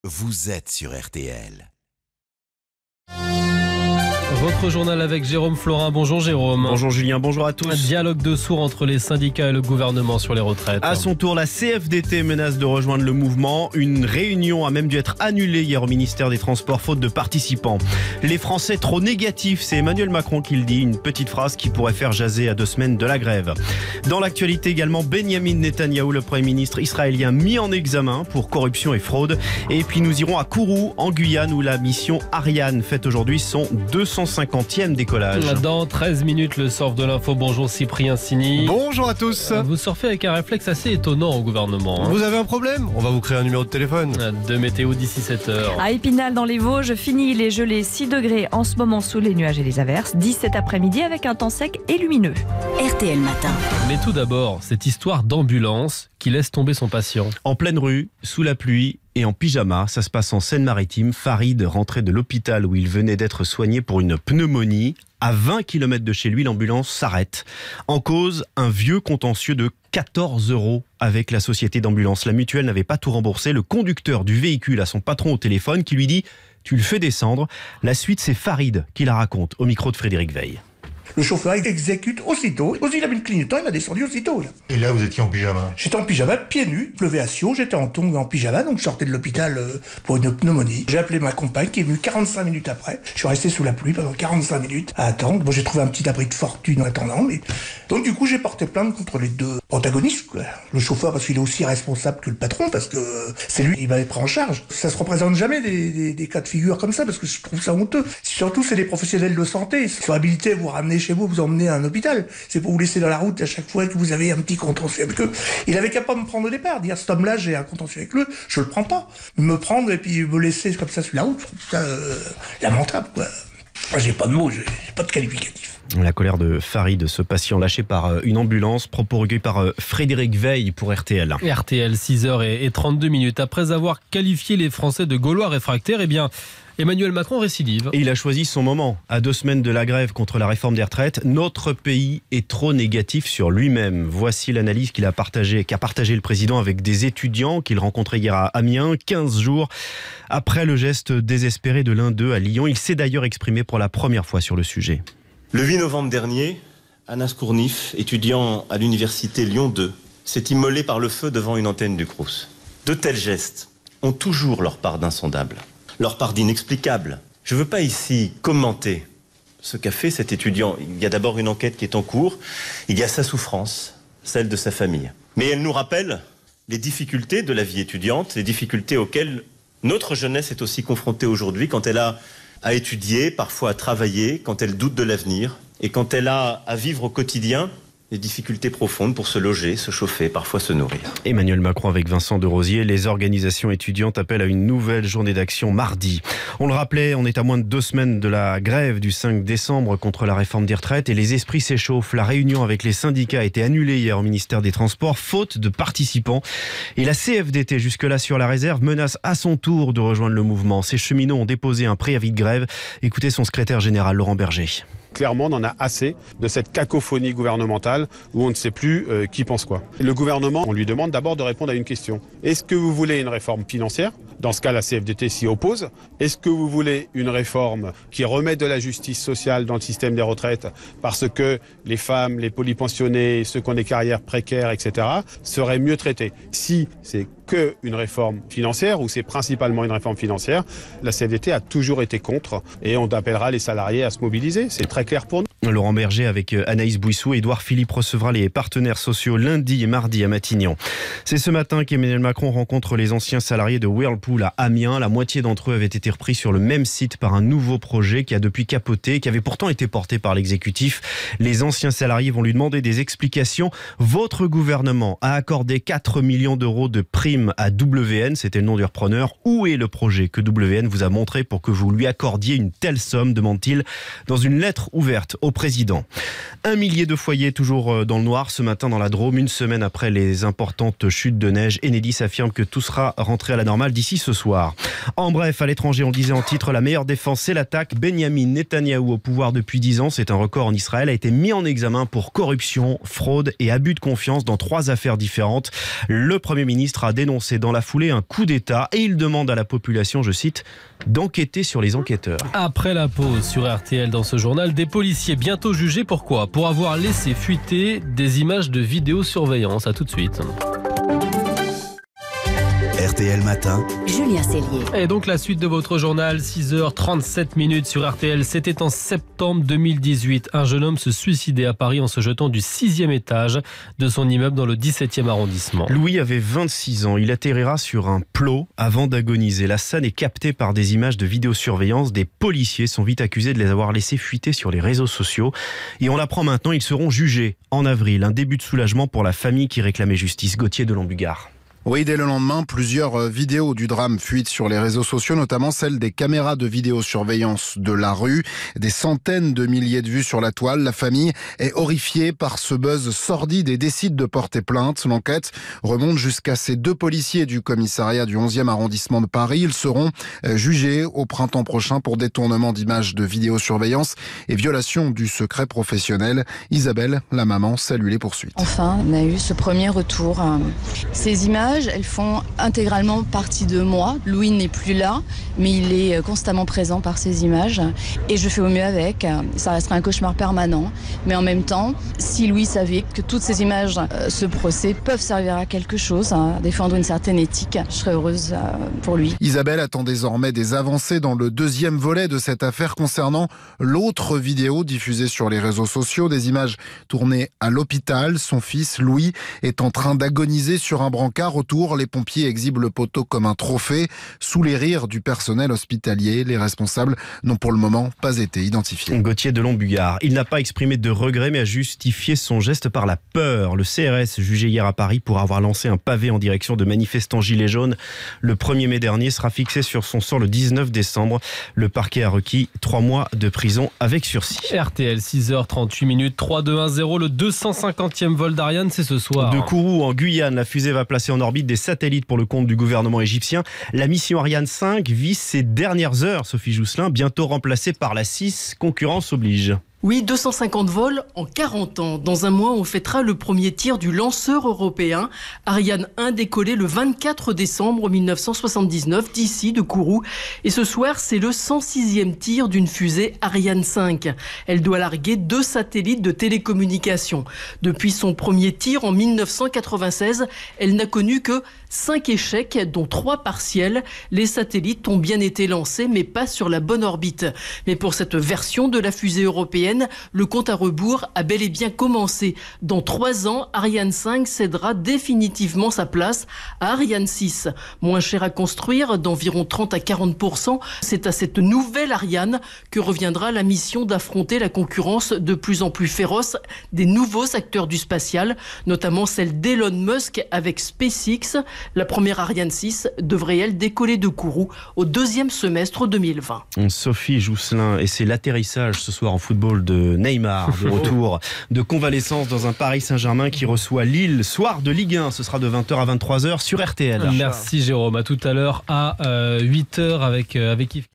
vous êtes sur RTL. Votre journal avec Jérôme Florin. Bonjour Jérôme. Bonjour Julien, bonjour à tous. Un dialogue de sourds entre les syndicats et le gouvernement sur les retraites. À son tour, la CFDT menace de rejoindre le mouvement. Une réunion a même dû être annulée hier au ministère des Transports faute de participants. Les Français trop négatifs, c'est Emmanuel Macron qui le dit. Une petite phrase qui pourrait faire jaser à 2 semaines de la grève. Dans l'actualité également, Benyamin Netanyahou, le Premier ministre israélien, mis en examen pour corruption et fraude. Et puis nous irons à Kourou, en Guyane, où la mission Ariane fête aujourd'hui son 250e décollage. Dans 13 minutes, le surf de l'info. Bonjour Cyprien Sini. Bonjour à tous. Vous surfez avec un réflexe assez étonnant au gouvernement. Vous avez un problème ? On va vous créer un numéro de téléphone. De météo d'ici 7h. À Épinal dans les Vosges, fini, il est gelé 6 degrés en ce moment sous les nuages et les averses. 10 cet après-midi avec un temps sec et lumineux. RTL Matin. Mais tout d'abord, cette histoire d'ambulance qui laisse tomber son patient. En pleine rue, sous la pluie et en pyjama, ça se passe en Seine-Maritime. Farid rentrait de l'hôpital où il venait d'être soigné pour une pneumonie. À 20 km de chez lui, l'ambulance s'arrête. En cause, un vieux contentieux de 14 € avec la société d'ambulance. La mutuelle n'avait pas tout remboursé. Le conducteur du véhicule a son patron au téléphone qui lui dit « Tu le fais descendre ». La suite, c'est Farid qui la raconte au micro de Frédéric Veil. Le chauffeur exécute aussitôt. Aussi, il a mis le clignotant, il m'a descendu aussitôt. Là. Et là, vous étiez en pyjama? J'étais en pyjama, pieds nus, il pleuvait à Sceaux, j'étais en tongs en pyjama, donc je sortais de l'hôpital pour une pneumonie. J'ai appelé ma compagne qui est venue 45 minutes après. Je suis resté sous la pluie pendant 45 minutes à attendre. Bon, j'ai trouvé un petit abri de fortune en attendant, mais... Donc du coup, j'ai porté plainte contre les deux protagonistes, quoi. Le chauffeur, parce qu'il est aussi responsable que le patron, parce que c'est lui qui m'avait pris en charge. Ça se représente jamais des cas de figure comme ça, parce que je trouve ça honteux. Surtout, c'est des professionnels de santé. Ils sont habilités à vous ramener chez vous emmener à un hôpital. C'est pour vous laisser dans la route à chaque fois que vous avez un petit contentieux avec eux. Il avait qu'à pas me prendre au départ, dire cet homme-là, j'ai un contentieux avec lui, je le prends pas. Me prendre et puis me laisser comme ça sur la route, je trouve ça lamentable, quoi. Moi, j'ai pas de mots, j'ai pas de qualificatif. La colère de Farid, ce patient lâché par une ambulance, propos recueillis par Frédéric Veil pour RTL. RTL, 6h32. Après avoir qualifié les Français de Gaulois réfractaires, eh bien, Emmanuel Macron récidive. Et il a choisi son moment. À 2 semaines de la grève contre la réforme des retraites, notre pays est trop négatif sur lui-même. Voici l'analyse qu'a partagé le président avec des étudiants qu'il rencontrait hier à Amiens, 15 jours après le geste désespéré de l'un d'eux à Lyon. Il s'est d'ailleurs exprimé pour la première fois sur le sujet. Le 8 novembre dernier, Anas Kournif, étudiant à l'université Lyon 2, s'est immolé par le feu devant une antenne du Crous. De tels gestes ont toujours leur part d'insondable, leur part d'inexplicable. Je ne veux pas ici commenter ce qu'a fait cet étudiant. Il y a d'abord une enquête qui est en cours, il y a sa souffrance, celle de sa famille. Mais elle nous rappelle les difficultés de la vie étudiante, les difficultés auxquelles notre jeunesse est aussi confrontée aujourd'hui quand elle a à étudier, parfois à travailler, quand elle doute de l'avenir et quand elle a à vivre au quotidien des difficultés profondes pour se loger, se chauffer, parfois se nourrir. Emmanuel Macron avec Vincent de Rosier. Les organisations étudiantes appellent à une nouvelle journée d'action mardi. On le rappelait, on est à moins de 2 semaines de la grève du 5 décembre contre la réforme des retraites et les esprits s'échauffent. La réunion avec les syndicats a été annulée hier au ministère des Transports, faute de participants. Et la CFDT, jusque-là sur la réserve, menace à son tour de rejoindre le mouvement. Ces cheminots ont déposé un préavis de grève. Écoutez son secrétaire général, Laurent Berger. Clairement, on en a assez de cette cacophonie gouvernementale où on ne sait plus qui pense quoi. Le gouvernement, on lui demande d'abord de répondre à une question. Est-ce que vous voulez une réforme financière ? Dans ce cas, la CFDT s'y oppose. Est-ce que vous voulez une réforme qui remet de la justice sociale dans le système des retraites parce que les femmes, les polypensionnés, ceux qui ont des carrières précaires, etc., seraient mieux traités ? Si c'est que une réforme financière ou c'est principalement une réforme financière, la CFDT a toujours été contre et on appellera les salariés à se mobiliser. C'est très clair pour nous. Laurent Berger avec Anaïs Bouissou. Édouard Philippe recevra les partenaires sociaux lundi et mardi à Matignon. C'est ce matin qu'Emmanuel Macron rencontre les anciens salariés de Whirlpool à Amiens. La moitié d'entre eux avaient été repris sur le même site par un nouveau projet qui a depuis capoté, qui avait pourtant été porté par l'exécutif. Les anciens salariés vont lui demander des explications. Votre gouvernement a accordé 4 millions d'euros de primes à WN, c'était le nom du repreneur. Où est le projet que WN vous a montré pour que vous lui accordiez une telle somme, demande-t-il dans une lettre ouverte au président. 1 millier de foyers toujours dans le noir ce matin dans la Drôme, une semaine après les importantes chutes de neige. Enedis affirme que tout sera rentré à la normale d'ici ce soir. En bref, à l'étranger, on le disait en titre, la meilleure défense, c'est l'attaque. Benyamin Netanyahou, au pouvoir depuis 10 ans, c'est un record en Israël, a été mis en examen pour corruption, fraude et abus de confiance dans 3 affaires différentes. Le Premier ministre a dénoncé dans la foulée un coup d'État et il demande à la population, je cite, d'enquêter sur les enquêteurs. Après la pause sur RTL dans ce journal, des policiers bientôt jugés pourquoi ? Pour avoir laissé fuiter des images de vidéosurveillance. À tout de suite. RTL Matin. Julien Cellier. Et donc la suite de votre journal, 6h37 sur RTL. C'était en septembre 2018. Un jeune homme se suicidait à Paris en se jetant du 6e étage de son immeuble dans le 17e arrondissement. Louis avait 26 ans. Il atterrira sur un plot avant d'agoniser. La scène est captée par des images de vidéosurveillance. Des policiers sont vite accusés de les avoir laissés fuiter sur les réseaux sociaux. Et on l'apprend maintenant, ils seront jugés en avril. Un début de soulagement pour la famille qui réclamait justice. Gauthier de Lombugard. Oui, dès le lendemain, plusieurs vidéos du drame fuitent sur les réseaux sociaux, notamment celles des caméras de vidéosurveillance de la rue. Des centaines de milliers de vues sur la toile. La famille est horrifiée par ce buzz sordide et décide de porter plainte. L'enquête remonte jusqu'à ces 2 policiers du commissariat du 11e arrondissement de Paris. Ils seront jugés au printemps prochain pour détournement d'images de vidéosurveillance et violation du secret professionnel. Isabelle, la maman, salue les poursuites. Enfin, on a eu ce premier retour. Ces images, elles font intégralement partie de moi. Louis n'est plus là, mais il est constamment présent par ces images. Et je fais au mieux avec. Ça restera un cauchemar permanent. Mais en même temps, si Louis savait que toutes ces images, ce procès, peuvent servir à quelque chose, à défendre une certaine éthique, je serais heureuse pour lui. Isabelle attend désormais des avancées dans le 2e volet de cette affaire concernant l'autre vidéo diffusée sur les réseaux sociaux. Des images tournées à l'hôpital. Son fils, Louis, est en train d'agoniser sur un brancard. Autour, les pompiers exhibent le poteau comme un trophée. Sous les rires du personnel hospitalier, les responsables n'ont pour le moment pas été identifiés. Gauthier de Lombugard. Il n'a pas exprimé de regret, mais a justifié son geste par la peur. Le CRS, jugé hier à Paris pour avoir lancé un pavé en direction de manifestants gilets jaunes le 1er mai dernier, sera fixé sur son sort le 19 décembre. Le parquet a requis 3 mois de prison avec sursis. RTL, 6h38, 3-2-1-0. Le 250e vol d'Ariane, c'est ce soir. De Kourou, en Guyane, la fusée va placer en orbite des satellites pour le compte du gouvernement égyptien. La mission Ariane 5 vit ses dernières heures, Sophie Jousselin, bientôt remplacée par la 6, concurrence oblige. Oui, 250 vols en 40 ans. Dans un mois, on fêtera le premier tir du lanceur européen. Ariane 1 décollé le 24 décembre 1979 d'ici, de Kourou. Et ce soir, c'est le 106e tir d'une fusée Ariane 5. Elle doit larguer 2 satellites de télécommunication. Depuis son premier tir en 1996, elle n'a connu que 5 échecs, dont 3 partiels. Les satellites ont bien été lancés, mais pas sur la bonne orbite. Mais pour cette version de la fusée européenne, le compte à rebours a bel et bien commencé. Dans 3 ans, Ariane 5 cédera définitivement sa place à Ariane 6. Moins cher à construire, d'environ 30 à 40%, c'est à cette nouvelle Ariane que reviendra la mission d'affronter la concurrence de plus en plus féroce des nouveaux acteurs du spatial, notamment celle d'Elon Musk avec SpaceX. La première Ariane 6 devrait, elle, décoller de Kourou au 2e semestre 2020. Sophie Jousselin, et c'est l'atterrissage ce soir en football de Neymar, de retour de convalescence dans un Paris Saint-Germain qui reçoit Lille. Soir de Ligue 1, ce sera de 20h à 23h sur RTL. Merci Jérôme, à tout à l'heure à 8h avec Yves.